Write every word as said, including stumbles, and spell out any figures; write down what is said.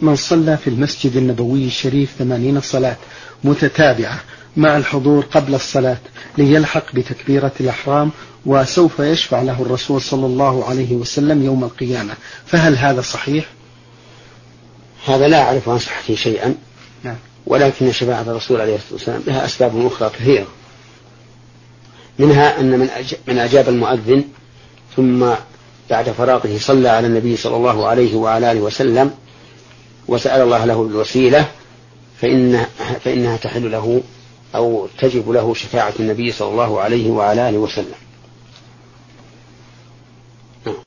من صلى في المسجد النبوي الشريف ثمانين صلاة متتابعة مع الحضور قبل الصلاة ليلحق بتكبيرة الإحرام، وسوف يشفع له الرسول صلى الله عليه وسلم يوم القيامة، فهل هذا صحيح؟ هذا لا أعرف عن صحته شيئا. نعم. ولكن شفاعة الرسول عليه الصلاة والسلام لها أسباب أخرى كثيرة، منها أن من أجاب المؤذن ثم بعد فراغه صلى على النبي صلى الله عليه وعلى آله وسلم وسأل الله له الوسيلة فإنها, فإنها تحل له أو تجب له شفاعة النبي صلى الله عليه وعلى آله وسلم.